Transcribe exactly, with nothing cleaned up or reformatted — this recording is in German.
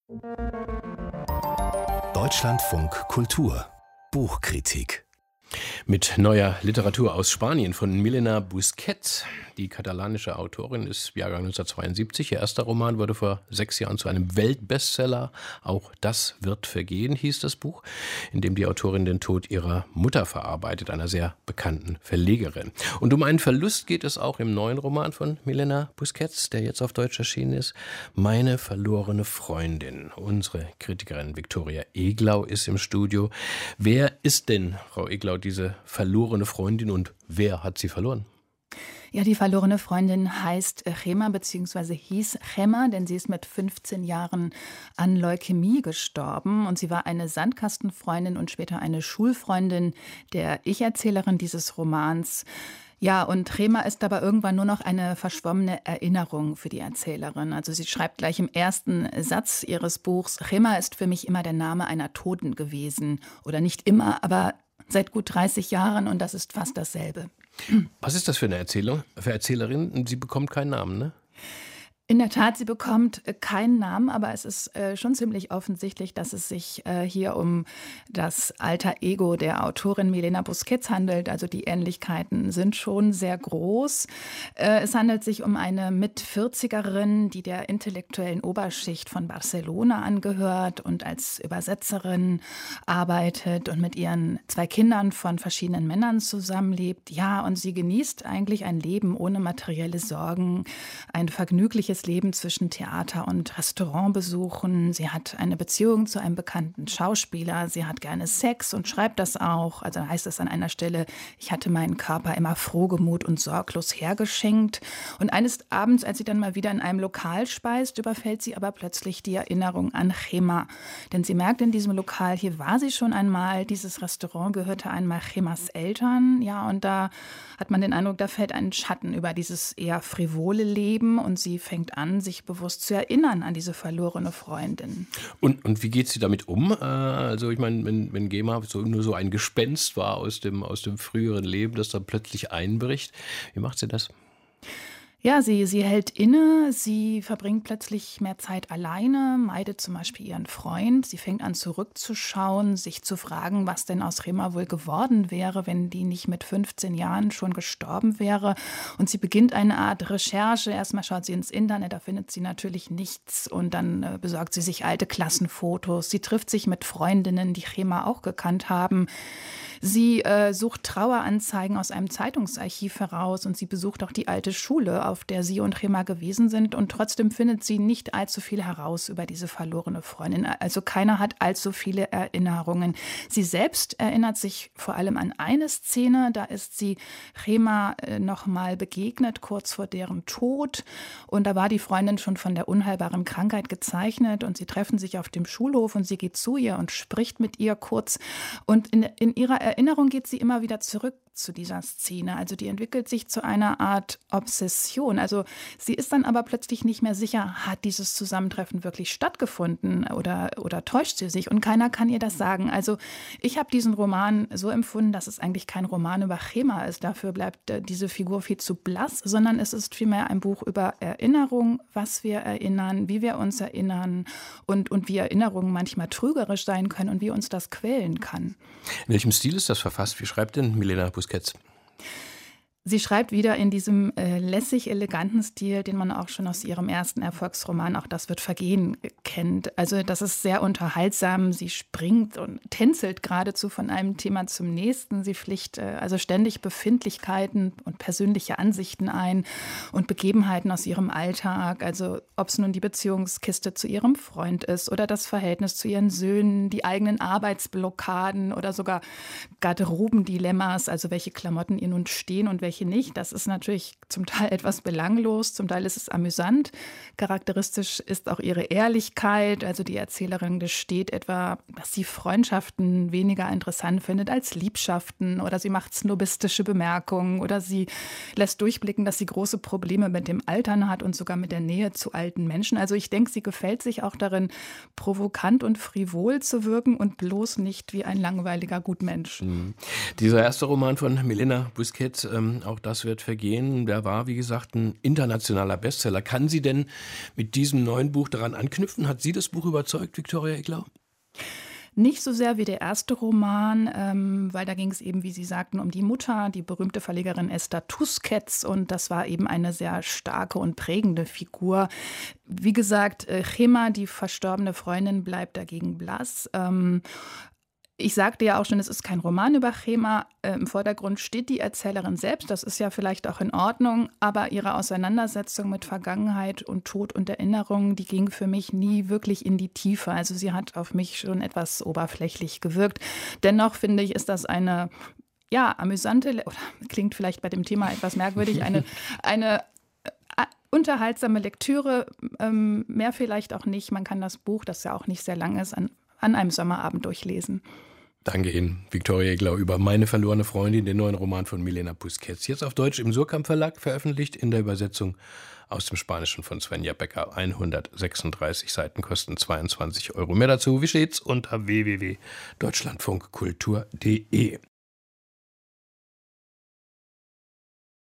Deutschlandfunk Kultur Buchkritik mit neuer Literatur aus Spanien von Milena Busquets. Die katalanische Autorin ist Jahrgang neunzehnhundertzweiundsiebzig. Ihr erster Roman wurde vor sechs Jahren zu einem Weltbestseller. Auch das wird vergehen, hieß das Buch, in dem die Autorin den Tod ihrer Mutter verarbeitet, einer sehr bekannten Verlegerin. Und um einen Verlust geht es auch im neuen Roman von Milena Busquets, der jetzt auf Deutsch erschienen ist. Meine verlorene Freundin. Unsere Kritikerin Viktoria Eglau ist im Studio. Wer ist denn, Frau Eglau, diese verlorene Freundin und wer hat sie verloren? Ja, die verlorene Freundin heißt Gemma bzw. hieß Gemma, denn sie ist mit fünfzehn Jahren an Leukämie gestorben und sie war eine Sandkastenfreundin und später eine Schulfreundin der Ich-Erzählerin dieses Romans. Ja, und Gemma ist aber irgendwann nur noch eine verschwommene Erinnerung für die Erzählerin. Also sie schreibt gleich im ersten Satz ihres Buchs: Gemma ist für mich immer der Name einer Toten gewesen. Oder nicht immer, aber seit gut dreißig Jahren, und das ist fast dasselbe. Was ist das für eine Erzählung, für Erzählerin? Sie bekommt keinen Namen, ne? In der Tat, sie bekommt keinen Namen, aber es ist äh, schon ziemlich offensichtlich, dass es sich äh, hier um das Alter Ego der Autorin Milena Busquets handelt. Also die Ähnlichkeiten sind schon sehr groß. Äh, es handelt sich um eine Mitvierzigerin, die der intellektuellen Oberschicht von Barcelona angehört und als Übersetzerin arbeitet und mit ihren zwei Kindern von verschiedenen Männern zusammenlebt. Ja, und sie genießt eigentlich ein Leben ohne materielle Sorgen, ein vergnügliches Leben zwischen Theater- und Restaurantbesuchen. Sie hat eine Beziehung zu einem bekannten Schauspieler. Sie hat gerne Sex und schreibt das auch. Also heißt es an einer Stelle: Ich hatte meinen Körper immer frohgemut und sorglos hergeschenkt. Und eines Abends, als sie dann mal wieder in einem Lokal speist, überfällt sie aber plötzlich die Erinnerung an Gemma. Denn sie merkt, in diesem Lokal, hier war sie schon einmal. Dieses Restaurant gehörte einmal Gemmas Eltern. Ja, und da hat man den Eindruck, da fällt ein Schatten über dieses eher frivole Leben und sie fängt an, sich bewusst zu erinnern an diese verlorene Freundin. Und, und wie geht sie damit um? Also ich meine, wenn, wenn Gemma so, nur so ein Gespenst war aus dem, aus dem früheren Leben, das dann plötzlich einbricht, wie macht sie das? Ja, sie, sie hält inne, sie verbringt plötzlich mehr Zeit alleine, meidet zum Beispiel ihren Freund. Sie fängt an zurückzuschauen, sich zu fragen, was denn aus Gemma wohl geworden wäre, wenn die nicht mit fünfzehn Jahren schon gestorben wäre. Und sie beginnt eine Art Recherche. Erstmal schaut sie ins Internet, da findet sie natürlich nichts. Und dann äh, besorgt sie sich alte Klassenfotos. Sie trifft sich mit Freundinnen, die Gemma auch gekannt haben. Sie äh, sucht Traueranzeigen aus einem Zeitungsarchiv heraus und sie besucht auch die alte Schule, auf der sie und Gemma gewesen sind. Und trotzdem findet sie nicht allzu viel heraus über diese verlorene Freundin. Also keiner hat allzu viele Erinnerungen. Sie selbst erinnert sich vor allem an eine Szene. Da ist sie Gemma äh, noch mal begegnet, kurz vor deren Tod. Und da war die Freundin schon von der unheilbaren Krankheit gezeichnet. Und sie treffen sich auf dem Schulhof und sie geht zu ihr und spricht mit ihr kurz. Und in, in ihrer Erinnerung geht sie immer wieder zurück zu dieser Szene. Also die entwickelt sich zu einer Art Obsession. Also sie ist dann aber plötzlich nicht mehr sicher, hat dieses Zusammentreffen wirklich stattgefunden oder, oder täuscht sie sich? Und keiner kann ihr das sagen. Also ich habe diesen Roman so empfunden, dass es eigentlich kein Roman über Gemma ist. Dafür bleibt äh, diese Figur viel zu blass, sondern es ist vielmehr ein Buch über Erinnerung, was wir erinnern, wie wir uns erinnern und, und wie Erinnerungen manchmal trügerisch sein können und wie uns das quälen kann. In welchem Stil ist das verfasst? Wie schreibt denn Milena Busquets? Sie schreibt wieder in diesem äh, lässig eleganten Stil, den man auch schon aus ihrem ersten Erfolgsroman Auch das wird vergehen kennt. Also das ist sehr unterhaltsam. Sie springt und tänzelt geradezu von einem Thema zum nächsten. Sie pflicht äh, also ständig Befindlichkeiten und persönliche Ansichten ein und Begebenheiten aus ihrem Alltag. Also ob es nun die Beziehungskiste zu ihrem Freund ist oder das Verhältnis zu ihren Söhnen, die eigenen Arbeitsblockaden oder sogar Garderobendilemmas, also welche Klamotten ihr nun stehen und welche nicht. Das ist natürlich zum Teil etwas belanglos, zum Teil ist es amüsant. Charakteristisch ist auch ihre Ehrlichkeit. Also die Erzählerin gesteht etwa, dass sie Freundschaften weniger interessant findet als Liebschaften, oder sie macht snobistische Bemerkungen oder sie lässt durchblicken, dass sie große Probleme mit dem Altern hat und sogar mit der Nähe zu alten Menschen. Also ich denke, sie gefällt sich auch darin, provokant und frivol zu wirken und bloß nicht wie ein langweiliger Gutmensch. Mhm. Dieser erste Roman von Milena Busquets, ähm, auch das wird vergehen. Der war, wie gesagt, ein internationaler Bestseller. Kann sie denn mit diesem neuen Buch daran anknüpfen? Hat Sie das Buch überzeugt, Viktoria Eglau? Nicht so sehr wie der erste Roman, ähm, weil da ging es eben, wie Sie sagten, um die Mutter, die berühmte Verlegerin Esther Tusquets. Und das war eben eine sehr starke und prägende Figur. Wie gesagt, äh, Chema, die verstorbene Freundin, bleibt dagegen blass. Ähm, Ich sagte ja auch schon, es ist kein Roman über Chema. Äh, Im Vordergrund steht die Erzählerin selbst. Das ist ja vielleicht auch in Ordnung. Aber ihre Auseinandersetzung mit Vergangenheit und Tod und Erinnerungen, die ging für mich nie wirklich in die Tiefe. Also sie hat auf mich schon etwas oberflächlich gewirkt. Dennoch finde ich, ist das eine, ja, amüsante, oder klingt vielleicht bei dem Thema etwas merkwürdig, eine, eine äh, unterhaltsame Lektüre. Ähm, mehr vielleicht auch nicht. Man kann das Buch, das ja auch nicht sehr lang ist, an, an einem Sommerabend durchlesen. Danke Ihnen, Viktoria Eglau, über Meine verlorene Freundin, den neuen Roman von Milena Busquets. Jetzt auf Deutsch im Surkamp Verlag, veröffentlicht in der Übersetzung aus dem Spanischen von Svenja Becker. hundertsechsunddreißig Seiten, kosten zweiundzwanzig Euro. Mehr dazu, wie steht's, unter w w w punkt deutschlandfunkkultur punkt de.